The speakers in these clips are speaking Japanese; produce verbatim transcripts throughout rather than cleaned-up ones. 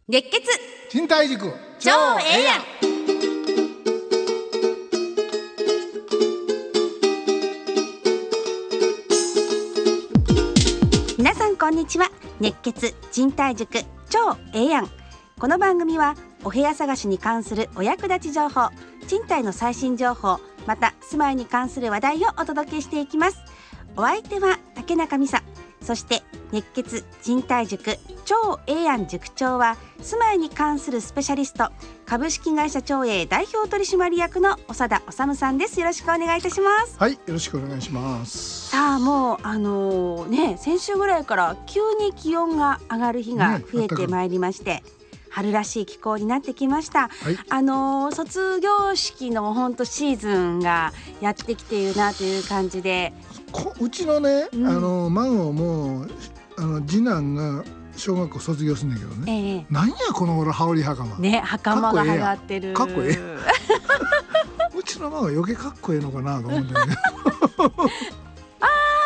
熱血賃貸塾超ええやん。皆さんこんにちは。熱血賃貸塾超ええやん。この番組はお部屋探しに関するお役立ち情報、賃貸の最新情報、また住まいに関する話題をお届けしていきます。お相手は竹中美沙、そして熱血賃貸塾超ええやん塾長は住まいに関するスペシャリスト、株式会社超え代表取締役の長田治さんです。よろしくお願いいたします。 はい、よろしくお願いします。 さあもうあのー、ね先週ぐらいから急に気温が上がる日が増えてまいりまして、ね、春らしい気候になってきました、はい、あのー、卒業式の本当シーズンがやってきているなという感じで、 うちのね、 うん、 あの孫もあの次男が小学校卒業するんだけどね、ええ、なんやこの頃羽織袴ね、袴が流行ってる。 かっこええうちの孫は余計かっこええのかなと思うんだよねあ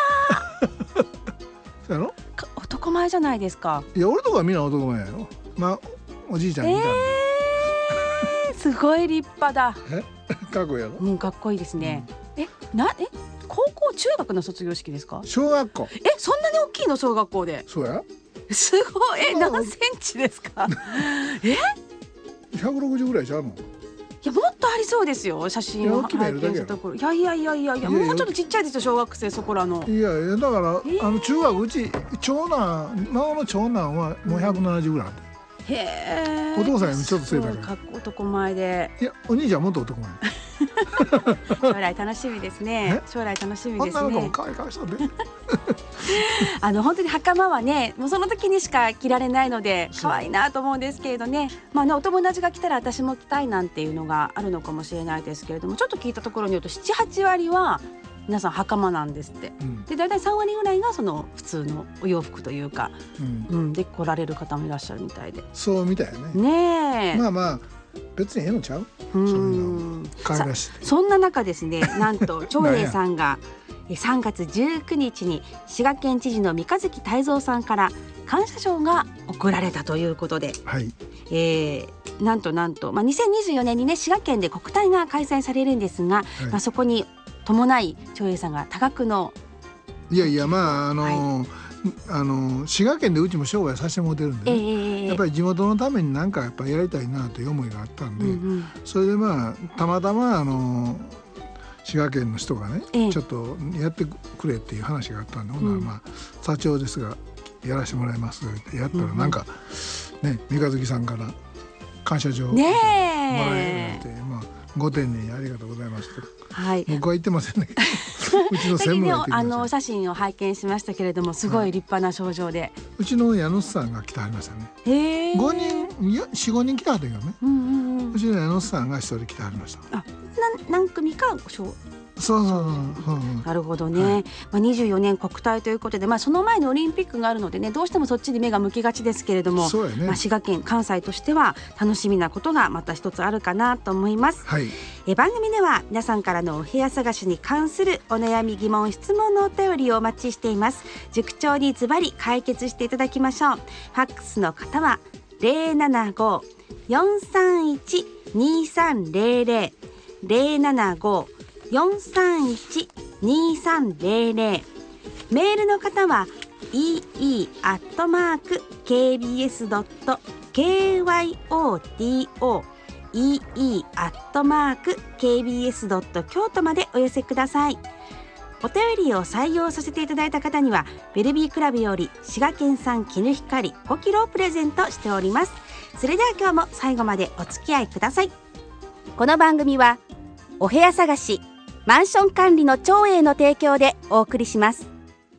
そうやろ、 男前じゃないですか。 いや俺とかはみんな男前やよ。まあおじいちゃんにいたんで、 えー、すごい立派だ。 えかっこいいやろ、 うん、かっこいいですね、うん、えなえ高校中学の卒業式ですか？ 小学校。 えそんなに大きいの？小学校で。 そうや、 すごい。え何センチですか？えひゃくろくじゅうぐらいちゃうの？ いやもっとありそうですよ、写真を拝見したところ。いやいやいやいやいや、もうちょっとちっちゃいですよ小学生そこらの。 いやいやだから、えー、あの中学うち長男孫の長男はもうひゃくななじゅうぐらいある、うん、へー、お父さんよりちょっと背高い。 かっこ男前で。 いやお兄ちゃんもっと男前将来楽しみですね。将来楽しみですね。 女の子も可愛い顔したんであの本当に袴はねもうその時にしか着られないので可愛いなと思うんですけれどね、まあね、お友達が着たら私も着たいなんていうのがあるのかもしれないですけれども、ちょっと聞いたところによると ななはちわりは皆さん袴なんですって、うん、でだいたいさんわりぐらいがその普通のお洋服というか、うんうん、で来られる方もいらっしゃるみたいで。 そうみたいね。 ねえ、 まあまあ別にええのちゃう、うん、そういうの可愛らしい。 そ, そんな中ですねなんと長英さんがさんがつじゅうくにちに滋賀県知事の三日月泰造さんから感謝状が贈られたということで、はい、えー、なんとなんと、まあ、にせんにじゅうよねんにね滋賀県で国体が開催されるんですが、はい、まあ、そこに伴い長英さんが多額の、 いやいやまああのーはい、あの滋賀県でうちも商売させてもらってるんで、ね、えー、やっぱり地元のために何かやっぱやりたいなという思いがあったんで、うんうん、それでまあたまたまあの滋賀県の人がね、えー、ちょっとやってくれっていう話があったんで、うん、ほんならまあ社長ですがやらせてもらいますってやったら、なんか、うんうん、ね三日月さんから感謝状もらえて、まあご丁寧にありがとうございますと、はい、僕は言ってませんねうちの専務が言ってきました。 あの写真を拝見しましたけれどもすごい立派な賞状で、はい、 うちの家主さんが来てはりましたね。へー、ごにんいや よん,ご 人来てはったけどね、うんうんうん、うちの家主さんがひとり来てはりました。あ、 な何組か賞。 そうそうそう、うん、 なるほどね、はい、まあ、にじゅうよねん国体ということで、まあ、その前にオリンピックがあるのでねどうしてもそっちに目が向きがちですけれども、そうやね、まあ、滋賀県関西としては楽しみなことがまた一つあるかなと思います、はい、え番組では皆さんからのお部屋探しに関するお悩み疑問質問のお便りをお待ちしています。塾長にズバリ解決していただきましょう。ファックスの方は ゼロななご よんさんいち にさんゼロゼロ ゼロななご よんさんいち にさんゼロゼロ、 メールの方は イーイー アットマーク ケービーエス ドット ケーワイオーティーオー イーイー アットマーク ケービーエス ドット 京都までお寄せください。お便りを採用させていただいた方にはベルビークラブより滋賀県産絹ひかりごキロをプレゼントしております。それでは今日も最後までお付き合いください。この番組はお部屋探しマンション管理の長英の提供でお送りします。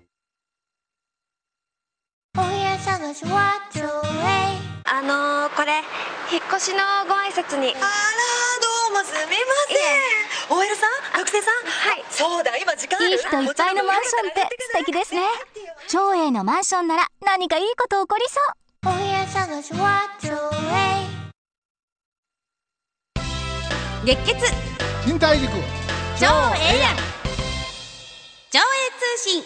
お部屋探しは長英。 あのー、これ引っ越しのご挨拶に。 あらどうもすみません。 オーエル さん学生さん。はい、そうだ今時間ある。 いい人いっぱいのマンションって素敵ですね。長英のマンションなら何かいいこと起こりそう。お部屋探しは長英。 熱血賃貸塾超ええやん。超英通信。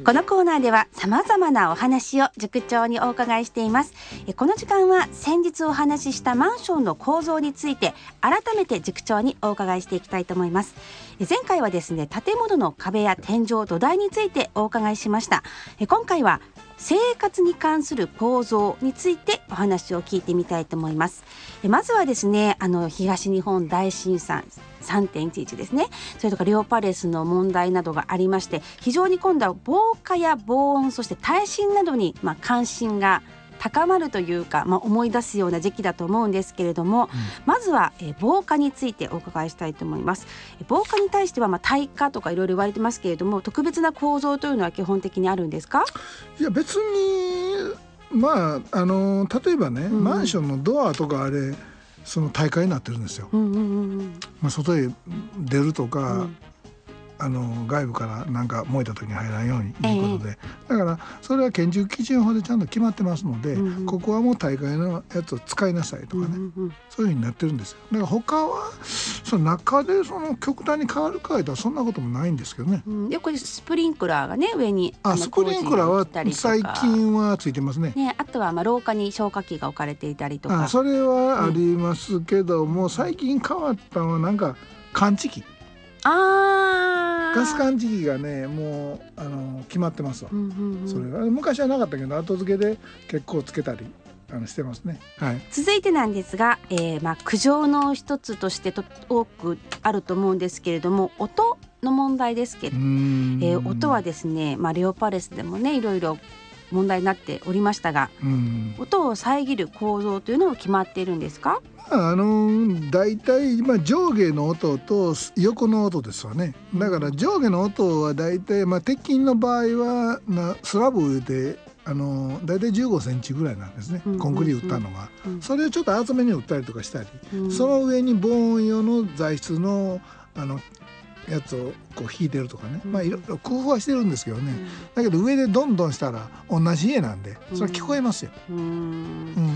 このコーナーではさまざまなお話を塾長にお伺いしています。この時間は先日お話ししたマンションの構造について改めて塾長にお伺いしていきたいと思います。前回はですね、建物の壁や天井、土台についてお伺いしました。今回は生活に関する構造についてお話を聞いてみたいと思います。まずはですね、あの東日本大震災 さんてんいちいち ですね、それとかレオパレスの問題などがありまして、非常に今度は防火や防音、そして耐震などにまあ関心が高まるというか、まあ、思い出すような時期だと思うんですけれども、うん、まずはえ防火についてお伺いしたいと思います。防火に対してはまあ耐火とかいろいろ言われてますけれども、特別な構造というのは基本的にあるんですか？ いや別にまああの例えばね、うん、マンションのドアとかあれその耐火になってるんですよ、うんうんうんうんまあ、外へ出るとか、うんあの外部からなんか燃えた時に入らないようにということで、えー、だからそれは建築基準法でちゃんと決まってますので、うんうん、ここはもう耐火のやつを使いなさいとかね、うんうん、そういう風になってるんですよ。だから他はその中でその極端に変わるかいとはそんなこともないんですけどね、 うん、よくスプリンクラーがね上にあスプリンクラーは最近はついてますね。 ね、あとはまあ廊下に消火器が置かれていたりとか、 あそれはありますけども、うん、最近変わったのはなんか感知器、あガス感知器がねもうあの決まってますわ、うんうんうん、それは昔はなかったけど後付けで結構つけたりあのしてますね、はい、 続いてなんですが、えーまあ、苦情の一つとしてと多くあると思うんですけれども、音の問題ですけど、えー、音はですね、まあ、レオパレスでもねいろいろ問題になっておりましたが、音を遮る構造というのも決まっているんですか？ あのだいたい今上下の音と横の音ですわね。だから上下の音はだいたい、まあ、鉄筋の場合はなスラブであのだいたいじゅうごセンチぐらいなんですね、うんうんうん、コンクリ打ったのが、うん、それをちょっと厚めに打ったりとかしたり、うん、その上に防音用の材質のあのやつをこう引いてるとかね、まあいろいろ工夫はしてるんですけどね、うん、だけど上でどんどんしたら同じ家なんでそれは聞こえますよ、うんうん、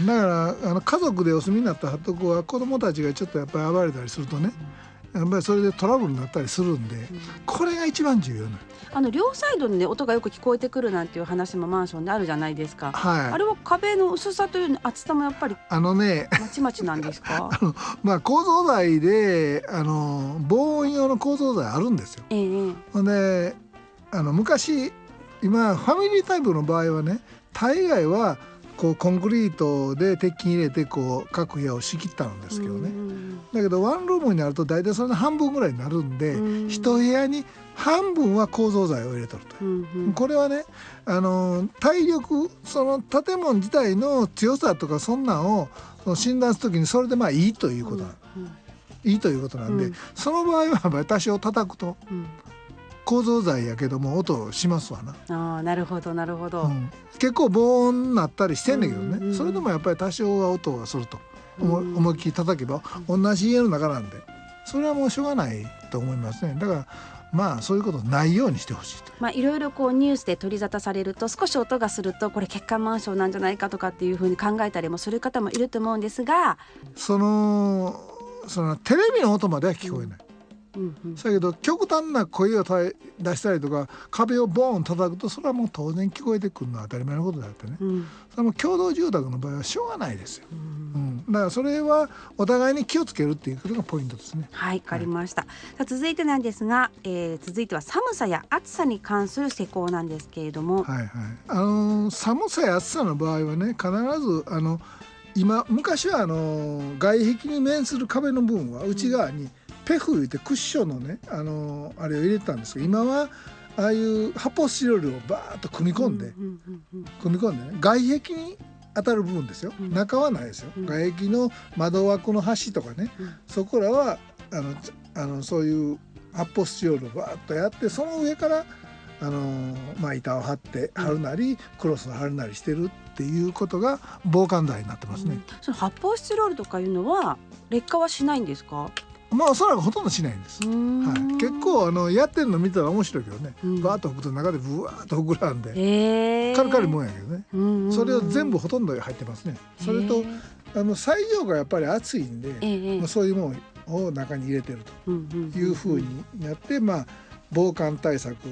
だからあの家族でお住みになったとこは子供たちがちょっとやっぱり暴れたりするとね、やっぱりそれでトラブルになったりするんで、これが一番重要なあの両サイドに、ね、音がよく聞こえてくるなんていう話もマンションであるじゃないですか、はい、あれは壁の薄さという厚さもやっぱりあのねまちまちなんですか？ あの、まあ、構造材であの防音用の構造材あるんですよ、えー、であの昔今ファミリータイプの場合はね大概はこうコンクリートで鉄筋入れてこう各部屋を仕切ったんですけどね、だけどワンルームになると大体それの半分ぐらいになるんで、一部屋に半分は構造材を入れとるという、うんうん、これはねあの体力その建物自体の強さとかそんなんをその診断するときにそれでまあいいということな、うんうん、いいということなんで、うん、その場合は多少叩くと、うん、構造材やけども音しますわな。 あ、なるほどなるほど、うん、 結構防音になったりしてんだけどね、うんうんうん、それでもやっぱり多少は音がすると、うん、思いっきり叩けば同じ家の中なんでそれはもうしょうがないと思いますね。だからまあそういうことないようにしてほしいと、 まあ、いろいろこうニュースで取り沙汰されると少し音がするとこれ欠陥マンションなんじゃないかとかっていうふうに考えたりもする方もいると思うんですが、 そのそのテレビの音までは聞こえない、うんうんうん、だけど極端な声を出したりとか壁をボーン叩くとそれはもう当然聞こえてくるのは当たり前のことであってね、うん、それも共同住宅の場合はしょうがないですよ、うんうん、だからそれはお互いに気をつけるっていうことがポイントですね。 はい、わかりました、はい、さあ続いてなんですが、えー、続いては寒さや暑さに関する施工なんですけれども、 はいはい、あのー、寒さや暑さの場合はね必ずあの今昔はあの外壁に面する壁の部分は内側にペフ言ってクッションのねあのあれを入れてたんですけど、今はああいう発泡スチロールをバーッと組み込んで、うんうんうんうん、組み込んでね外壁に当たる部分ですよ、うん、中はないですよ、うん、外壁の窓枠の端とかね、うん、そこらはあのあのそういう発泡スチロールをバーッとやってその上からあの、まあ、板を張って貼るなり、うん、クロスを貼るなりしてるっていうことが防寒材になってますね、うん、 その発泡スチロールとかいうのは劣化はしないんですか？ まあおそらくほとんどしないんです、はい、結構あのやってるの見たら面白いけどね、うん、バーッと拭くと中でブワーッと膨らんで、えー、カリカリもんやけどね、うんうん、それを全部ほとんど入ってますね。それと、えー、あの最上がやっぱり暑いんで、えーまあ、そういうものを中に入れてるというふうになって、まあ、防寒対策、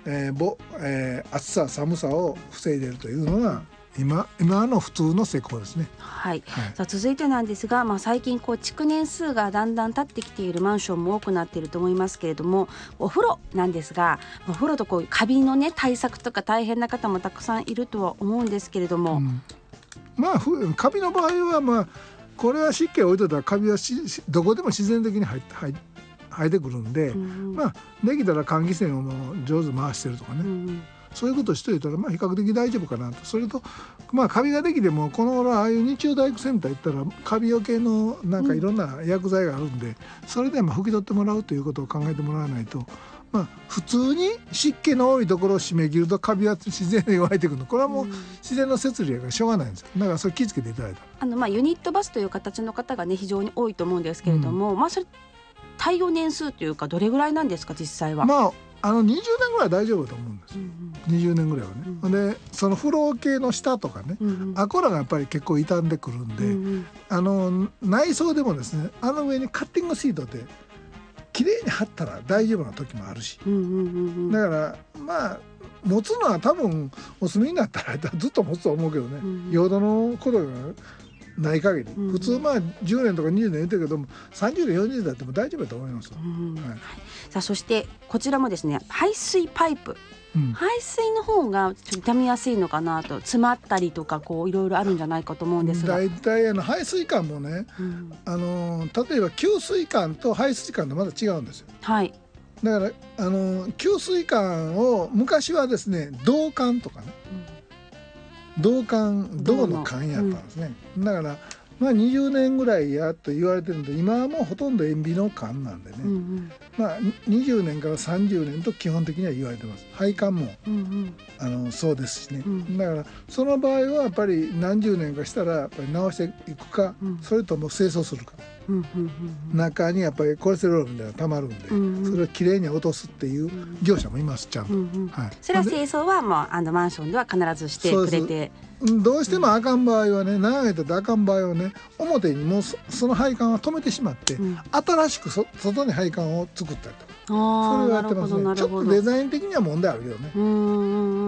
えーぼえー、暑さ寒さを防いでいるというのが今, 今の普通の施工ですね。 はい、はい、さあ続いてなんですが、まあ、最近こう築年数がだんだん経ってきているマンションも多くなっていると思いますけれども、お風呂なんですが、お風呂とこうカビの、ね、対策とか大変な方もたくさんいるとは思うんですけれども、うん、 まあカビの場合は、まあ、これは湿気を置いといたらカビはしどこでも自然的に入って入って生えてくるんで、うんうん、まあ、できたら換気扇をもう上手回してるとかね、うんうん、そういうことをしておいたらまあ比較的大丈夫かなと。それとまあカビができてもこの頃ああいう日曜大工センター行ったらカビよけのなんかいろんな薬剤があるんで、うん、それでまあ拭き取ってもらうということを考えてもらわないと、まあ、普通に湿気の多いところを締め切るとカビは自然に湧いてくるの。これはもう自然の摂理やからしょうがないんですよ。だからそれ気をつけていただいたあの、まあ、ユニットバスという形の方がね非常に多いと思うんですけれども、うん、まあそれ耐用年数というかどれぐらいなんですか実際は。 まああのにじゅうねんぐらいは大丈夫だと思うんですよ、うんうん、にじゅうねんぐらいはね、うん、でその風呂系の下とかね、うんうん、あこらがやっぱり結構傷んでくるんで、うんうん、あの内装でもですねあの上にカッティングシートで綺麗に貼ったら大丈夫な時もあるし、うんうんうんうん、だからまあ持つのは多分お住みになったらずっと持つと思うけどね、うんうん、用土のことがない限り、うん、普通まあじゅうねんとかにじゅうねん言ってるけどもさんじゅうねんよんじゅうねんだっても大丈夫だと思います、うんはい、 さあそしてこちらもですね排水パイプ、うん、排水の方がちょっと傷みやすいのかなと、詰まったりとかこういろいろあるんじゃないかと思うんですが、 だいたいあの排水管もね、うん、あの例えば給水管と排水管とまだ違うんですよ。はいだからあの給水管を昔はですね銅管とかね、うん、銅管銅の管やったんですね、うん、だからまあにじゅうねんぐらいやと言われてるんで今はもうほとんど塩ビの管なんでね、うんうん、まあにじゅうねんからさんじゅうねんと基本的には言われてます。配管も、うんうん、あのそうですしね、うん、だからその場合はやっぱり何十年かしたらやっぱり直していくか、うん、それとも清掃するか、うんうんうんうん、中にやっぱりコレステロールみたいなのがたまるんで、うんうん、それをきれいに落とすっていう業者もいますちゃんと、うんうんはい、 それは清掃はもうあのマンションでは必ずしてくれて、 どうしてもあかん場合はね長いとあかん場合はね表にもう そ, その配管は止めてしまって、うん、新しくそ外に配管を作ったりとかそれをやってますね。ちょっとデザイン的には問題あるけどね。うん、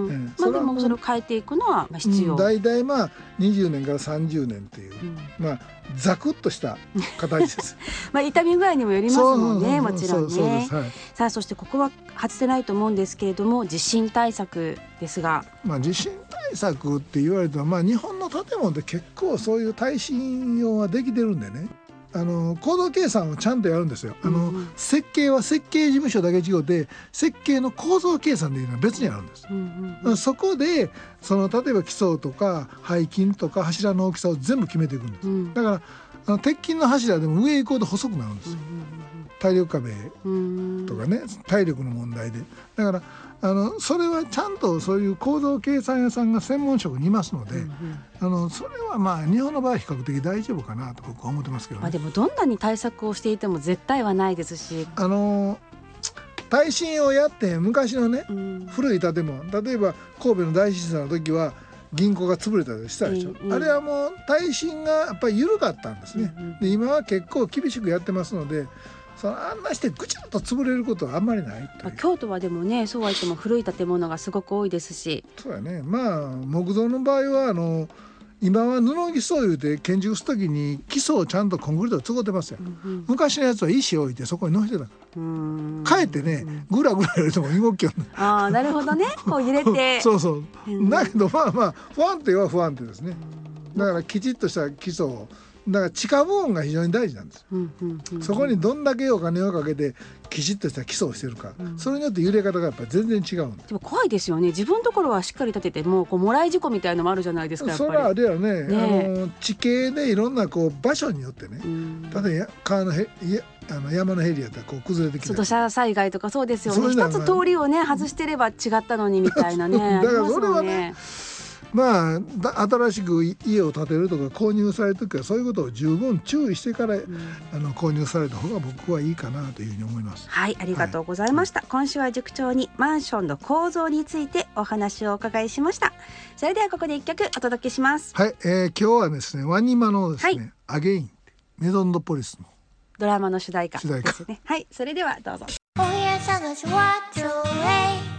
うん、 まあでもそれを変えていくのは必要。 だいたいまあにじゅうねんからさんじゅうねんっていう、うん、まあザクッとした形です。 まあ痛み具合にもよりますもんねもちろんね。はい、さあそしてここは外せないと思うんですけれども地震対策ですが、 まあ地震対策って言われるとまあ日本の建物って結構そういう耐震用はできてるんでね。あの構造計算をちゃんとやるんですよ。あの、うん、設計は設計事務所だけ違って設計の構造計算でいうのは別にあるんです、うんうんうん、そこでその例えば基礎とか背筋とか柱の大きさを全部決めていくんです、うん、だからあの鉄筋の柱でも上行こうと細くなるんですよ、うんうんうん、体力壁とかね体力の問題でだからあのそれはちゃんとそういう構造計算屋さんが専門職にいますので、うんうん、あのそれはまあ日本の場合は比較的大丈夫かなと僕は思ってますけどね。 まあ、でもどんなに対策をしていても絶対はないですしあの耐震をやって昔のね、うん、古い建物例えば神戸の大震災の時は銀行が潰れたりしたでしょ、うんうん、あれはもう耐震がやっぱり緩かったんですね、うんうん、で今は結構厳しくやってますのでそのあんなしてぐちゃっと潰れることはあんまりないという。 京都はでもねそうは言っても古い建物がすごく多いですしそうやねまあ木造の場合はあの今は布基礎を言うて建築するときに基礎をちゃんとコンクリートで作ってますよ、うんうん、昔のやつは石を置いてそこに乗せてたからうんかえってねぐらぐらやるとも動きよ、ね、 ああなるほどねこう揺れてそうそう、うん、だけどまあまあ不安定は不安定ですね。だからきちっとした基礎をだから地下部分が非常に大事なんです、うんうんうん、そこにどんだけお金をかけてきちっとした基礎をしてるか、うん、それによって揺れ方がやっぱり全然違うんで。 でも怖いですよね自分のところはしっかり建ててもこうもらい事故みたいのもあるじゃないですか。やっぱりそれはあれよ ね, ねあの地形でいろんなこう場所によってね、うん、例えば川のへあの山のヘリやったらこう崩れてきたり土砂災害とかそうですよね。一つ通りをね外してれば違ったのにみたいなねだからそれはねまあ、新しく家を建てるとか購入されるときはそういうことを十分注意してから、うん、あの購入された方が僕はいいかなというふうに思います。 はい、ありがとうございました、はい、今週は塾長にマンションの構造についてお話をお伺いしました。それではここで一曲お届けします。 はい、えー、今日はですねワニマのですね、はい、アゲインメゾンドポリスのドラマの主題歌ですね。はい、それではどうぞ。 お部屋探しはちょうえいあ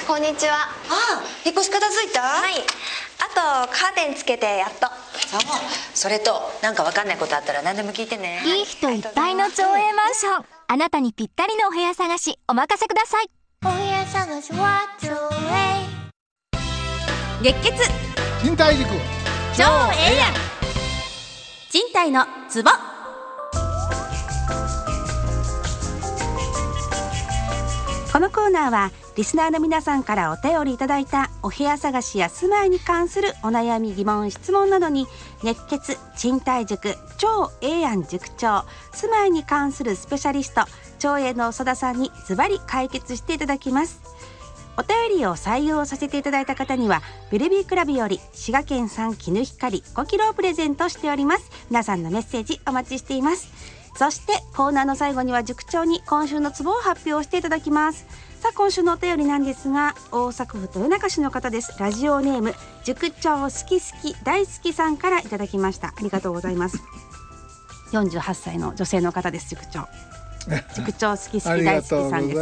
こんにちは。ああ、引っ越し片付いた？ はい。あとカーテンつけてやっと。 そう。それとなんかわかんないことあったら何でも聞いてね。 いい人いっぱいの町営マンション。あなたにぴったりのお部屋探しお任せください。お部屋探しは町営。 月血賃貸塾超ええやん。賃貸のツボ。このコーナーはリスナーの皆さんからお便りいただいたお部屋探しや住まいに関するお悩み疑問質問などに熱血賃貸塾超ええやん塾長住まいに関するスペシャリスト超えの長田さんにズバリ解決していただきます。お便りを採用させていただいた方にはベルビークラブより滋賀県産絹光ごキロをプレゼントしております。皆さんのメッセージお待ちしています。そしてコーナーの最後には塾長に今週のツボを発表していただきます。さあ今週のお便りなんですが、大阪府豊中市の方です。ラジオネーム塾長好き好き大好きさんからいただきました。ありがとうございます。よんじゅうはっさいの女性の方です。塾長塾長好き好き大好きさんです。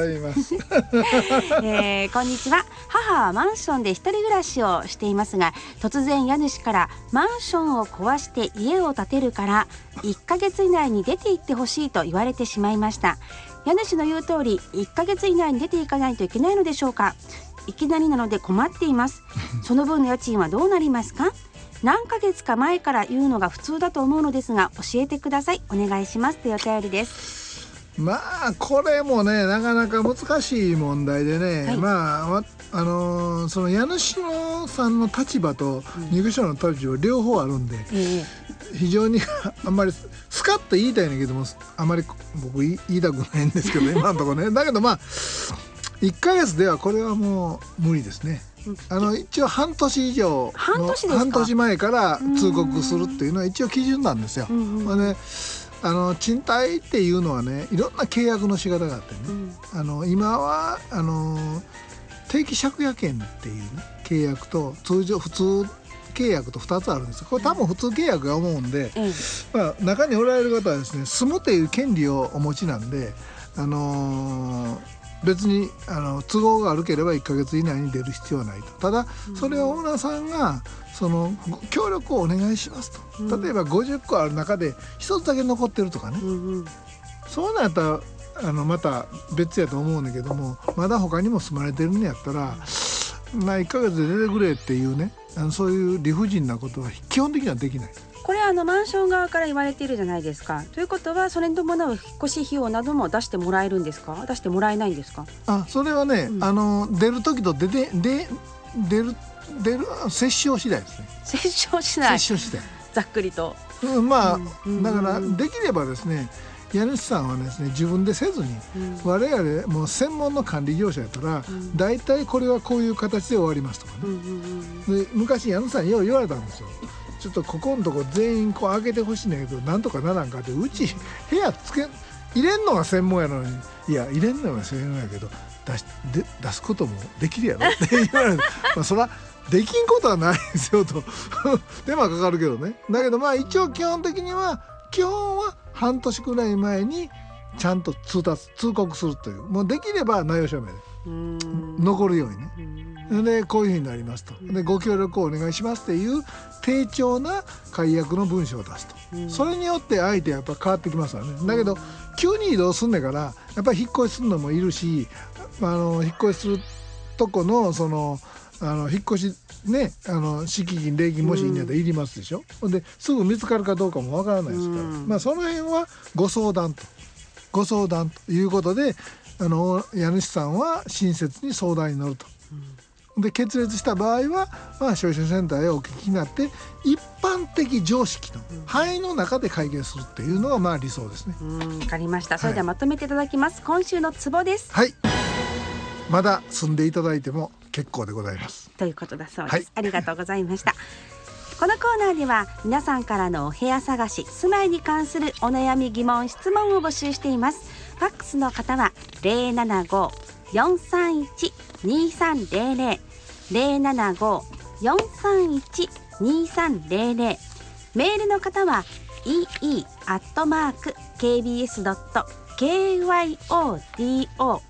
えー、こんにちは。母はマンションで一人暮らしをしていますが、突然家主からマンションを壊して家を建てるからいっかげつ以内に出て行ってほしいと言われてしまいました。家主の言う通りいっかげつ以内に出ていかないといけないのでしょうか。いきなりなので困っています。その分の家賃はどうなりますか。何ヶ月か前から言うのが普通だと思うのですが教えてください。お願いしますというお便りです。 まあこれもねなかなか難しい問題でね、はい、まああのー、その家主のさんの立場と入居者の立場両方あるんで、うん、非常にあんまりスカッと言いたいんだけどもあまり僕言いたくないんですけど今のところねだけどまあいっかげつではこれはもう無理ですね。あの一応半年以上の半年ですか？ 半年前から通告するっていうのは一応基準なんですよ。うんうん、であの賃貸っていうのはねいろんな契約の仕方があってね、うん、あの今はあの定期借家権っていう、ね、契約と通常普通契約とふたつあるんですよ。これ多分普通契約が思うんで、うんまあ、中におられる方はですね住むという権利をお持ちなんで、あのー、別にあの都合が悪ければいっかげつ以内に出る必要はないと。ただそれをオーナーさんがその協力をお願いしますと。例えばごじゅっこある中でひとつだけ残ってるとかね、うんうん、そうなったらあのまた別やと思うんだけども、まだ他にも住まれてるんやったら、まあ、いっかげつで出てくれっていうね、あのそういう理不尽なことは基本的にはできない。 これあのマンション側から言われているじゃないですか。ということはそれに伴う引っ越し費用なども出してもらえるんですか？出してもらえないんですか？ あ、それはね、うん、あの出る時と出てで出る出る折衝次第ですね。 折衝次第。折衝次第。 ざっくりと。 うん、まあ、うん、だからできればですね、家主さんはですね自分でせずに、うん、我々もう専門の管理業者やったら、うん、だいたいこれはこういう形で終わりますとかね、うんうんうん、で昔家主さんによう言われたんですよ。ちょっとここのとこ全員こう開けてほしいんだけどなんとかならんかって、うち部屋つけ入れんのが専門やのに、いや入れんのが専門やけど出しで出すこともできるやろって言われてまあそらできんことはないですよと手間かかるけどね。だけどまあ一応基本的には基本は半年くらい前にちゃんと通達通告するという、もうできれば内容証明で残るようにね。でこういうふうになりますと。でご協力をお願いしますっていう丁重な解約の文章を出すと。それによって相手はやっぱ変わってきますよね。だけど急に移動すんねんからやっぱり引っ越しするのもいるし、あの引っ越しするとこのそのあの引っ越しね、あの敷金礼金もしいいんやったらいりますでしょ。うん、ですぐ見つかるかどうかもわからないですから、まあその辺はご相談とご相談ということで、あの家主さんは親切に相談に乗ると。で決裂した場合は、まあ、消費者センターへお聞きになって一般的常識の範囲の中で解決するっていうのがまあ理想ですね。 うん、わかりました。それではまとめていただきます。はい、今週のツボです。 はい、まだ住んでいただいても結構でございますということだそうです。はい、ありがとうございました。 このコーナーでは皆さんからのお部屋探し、住まいに関するお悩み疑問質問を募集しています。ファックスの方は ゼロななご よんさんいち にさんゼロゼロ ゼロななご よんさんいち にさんゼロゼロ、 メールの方は イーイー アットマーク ケービーエス ドット ケーワイオーディーオー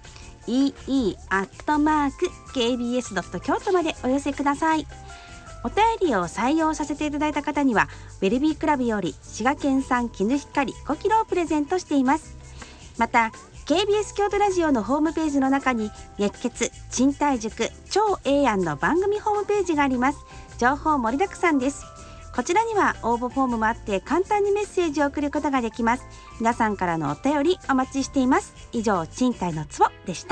イーイー アットマーク ケービーエス ドット 京都までお寄せください。お便りを採用させていただいた方にはウェルビークラブより滋賀県産絹ひかりごキロをプレゼントしています。また ケービーエス 京都ラジオのホームページの中に熱血賃貸塾超ええやんの番組ホームページがあります。情報盛りだくさんです。こちらには応募フォームもあって簡単にメッセージを送ることができます。皆さんからのお便りお待ちしています。以上、賃貸のツボでした。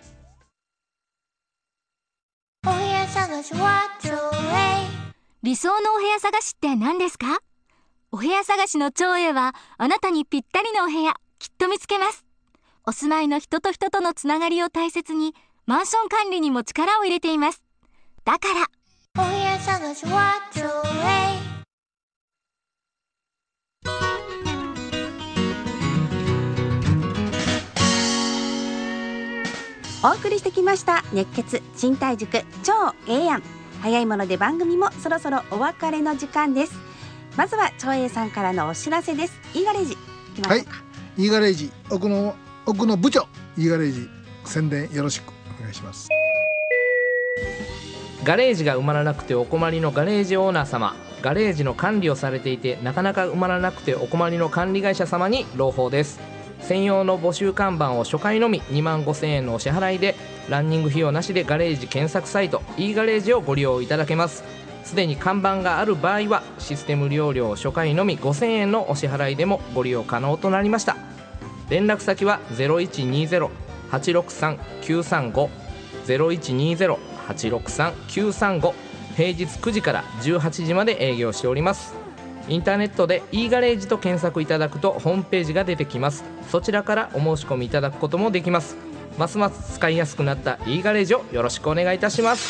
お部屋探しはちょうえい。理想のお部屋探しって何ですか？お部屋探しのちょうえいはあなたにぴったりのお部屋きっと見つけます。お住まいの人と人とのつながりを大切にマンション管理にも力を入れています。だからお部屋探しはちょうえい。 お送りしてきました熱血賃貸塾超ええやん。早いもので番組もそろそろお別れの時間です。まずは超えさんからのお知らせです。イーガレージ行きましょうか。 はい、イーガレージ奥の奥の部長イーガレージ宣伝よろしくお願いします。 ガレージが埋まらなくてお困りのガレージオーナー様、ガレージの管理をされていてなかなか埋まらなくてお困りの管理会社様に朗報です。専用の募集看板を初回のみにまんごせんえんのお支払いでランニング費用なしでガレージ検索サイト e ガレージをご利用いただけます。すでに看板がある場合はシステム利用料初回のみごせんえんのお支払いでもご利用可能となりました。連絡先は ゼロいちにゼロ はちろくさん きゅうさんご ゼロいちにゼロ はちろくさん きゅうさんご、平日くじからじゅうはちじまで営業しております。インターネットで e ガレージと検索いただくとホームページが出てきます。そちらからお申し込みいただくこともできます。ますます使いやすくなった e ガレージをよろしくお願いいたします。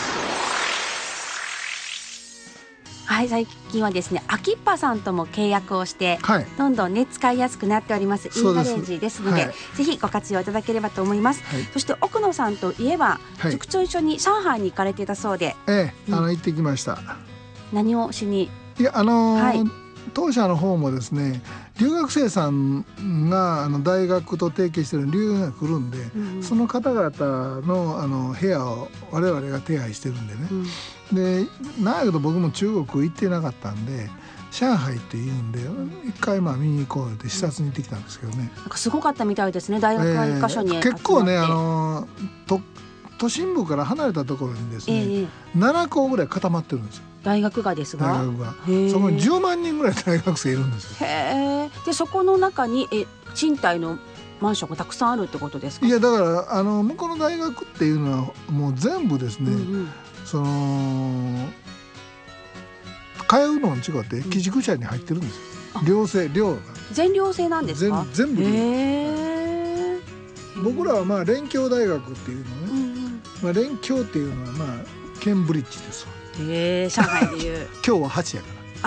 はい、最近はですねアキッパさんとも契約をして、はい、どんどんね使いやすくなっております e ガレージですので、はい、ぜひご活用いただければと思います、はい、そして奥野さんといえば、はい、塾長一緒に上海に行かれていたそうで、 ええ、あの行ってきました。 何をしに？ いやあのーはい、当社の方もですね留学生さんがあの大学と提携してる留学が来るんで、うん、その方々 の, あの部屋を我々が手配してるんでね、うん、でなんやけど僕も中国行ってなかったんで上海っていうんで一回まあ見に行こうって視察に行ってきたんですけどね。 なんかすごかったみたいですね。大学が一箇所に、えー、 結構ねあのと都心部から離れたところにですね、えー、ななこぐらい固まってるんですよ。 大学がですが大学がそこにじゅうまんにんぐらい大学生いるんですよ。 へー。でそこの中にえ賃貸のマンションがたくさんあるってことですか？ いやだからあの向こうの大学っていうのはもう全部ですね、うんうん、その通うのに違って寄宿舎に入ってるんですよ、うん、寮生寮が全寮制なんですか？ 全部寮。へー。僕らはまあ連郷大学っていうのね、うんうん、まあ、連郷っていうのはまあケンブリッジですわ。 へー、上海でいう今日ははちや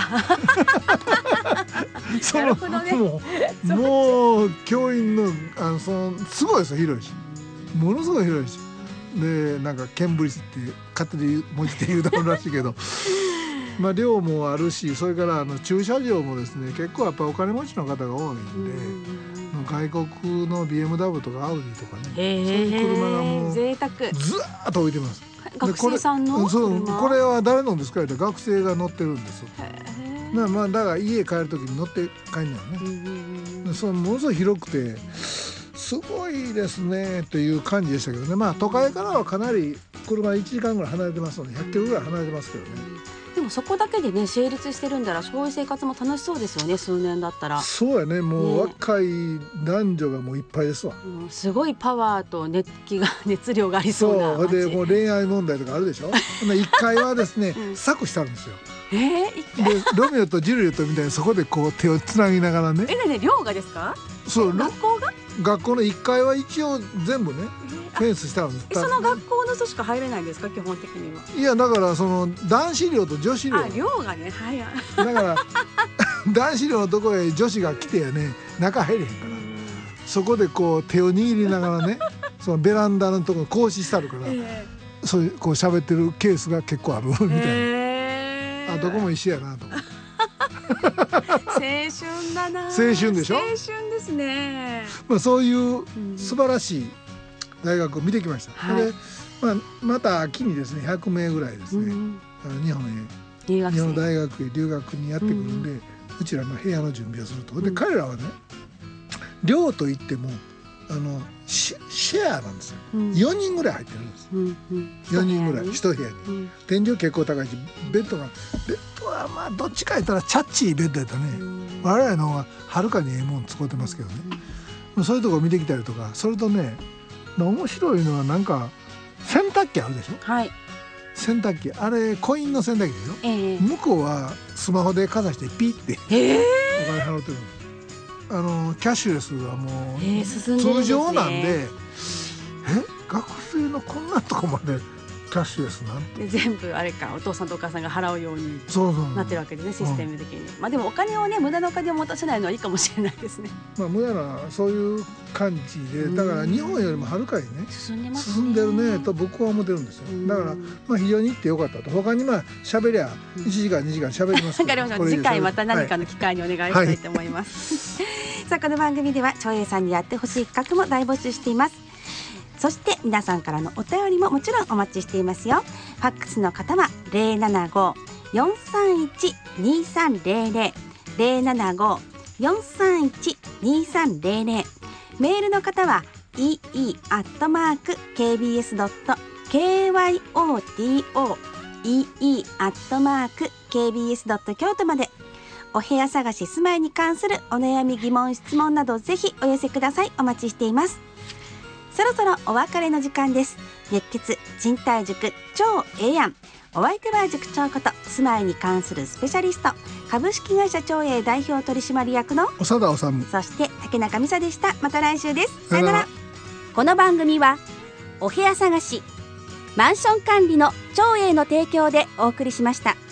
からその、ね、もう、もう教員の、あのそのすごいですよ、広いしものすごい広いしでなんかケンブリッジって勝手に文字で言うだろうらしいけどまあ寮もあるしそれからあの駐車場もですね結構やっぱお金持ちの方が多いんで、うん、外国の ビーエムダブリュー とかアウディとかね、そういう車がもう贅沢ずーっと置いてます。 学生さんのこれ、そう、これは誰のですかって学生が乗ってるんですよ。だまあだから家帰る時に乗って帰んのよね。そのものすごい広くてすごいですねという感じでしたけどね。まあ都会からはかなり車いちじかんぐらい離れてますのでひゃっキロぐらい離れてますけどね。 でもそこだけでね成立してるんだらそういう生活も楽しそうですよね。数年だったら。 そうやね。もう若い男女がもういっぱいですわ、ね、 うん、すごいパワーと熱気が熱量がありそうなそうでもう恋愛問題とかあるでしょいっかいはですね、うん、策してあるんですよ。 えー、 でロミオとジュリエットみたいにそこでこう手をつなぎながらね。 えねね寮がですか？ そう学校が学校のいっかいは一応全部ねフェンスしてあるんです。 その学校の人しか入れないんですか基本的には？ いやだからその男子寮と女子寮。 あ寮がね、はい、 だから男子寮のところへ女子が来てやね中入れへんからそこでこう手を握りながらねそのベランダのところ格子してあるから、えー、そういうこう喋ってるケースが結構あるみたいな、えー、あどこも一緒やなと思って青春だな。 青春でしょ。 青春ですね、 まあ、そういう素晴らしい大学を見てきました、はい、で、まあ、また秋にですねひゃくめいぐらいですね、うん、あの日本へ日本の大学へ留学にやってくるんで、うん、うちらの部屋の準備をすると、で彼らはね寮といってもあの シ, シェアなんですよ、うん、よにんぐらい入ってるんです、うんうん、よにんぐらいいち部屋に、うん、天井結構高いしベッドがベッドはまあどっちか言ったらチャッチーベッドやったね、うん、我々の方がはるかにええもん使ってますけどね、うん、そういうとこ見てきたりとか、それとね面白いのはなんか洗濯機あるでしょ、はい、洗濯機あれコインの洗濯機でしょ、えー、向こうはスマホでかざしてピッて、えー、お金払ってるんです。あのキャッシュレスはもう、えー通常なんで、え学生のこんなとこまでキャッシュレスなんてで全部あれかお父さんとお母さんが払うようになってるわけですね、システム的に、うん、まあでもお金をね無駄なお金を持たせないのはいいかもしれないですね。 まあ無駄なそういう感じで、だから日本よりもはるかにね進んでますね、進んでるねと僕は思ってるんですよ。だからまあ非常に行ってよかったと。他にまあ喋りゃいちじかんにじかん喋りますから、 うん、次回また何かの機会にお願いしたいと思います、はい、さあこの番組では長英さんにやってほしい企画も大募集しています。そして皆さんからのお便りももちろんお待ちしていますよ。ファックスの方は ゼロななご よんさんいち にさんゼロゼロ ゼロななご よんさんいち にさんゼロゼロ、 メールの方は イーイー アットマーク ケービーエス ドット ケーワイオーティーオー イーイー アットマーク ケービーエス ドット 京都まで。お部屋探し住まいに関するお悩み疑問質問などぜひお寄せください。お待ちしています。そろそろお別れの時間です。熱血賃貸塾超ええやん。お相手は塾長こと住まいに関するスペシャリスト株式会社長英代表取締役の長田治、 そして竹中美沙でした。また来週です。さよなら。この番組はお部屋探しマンション管理の長英の提供でお送りしました。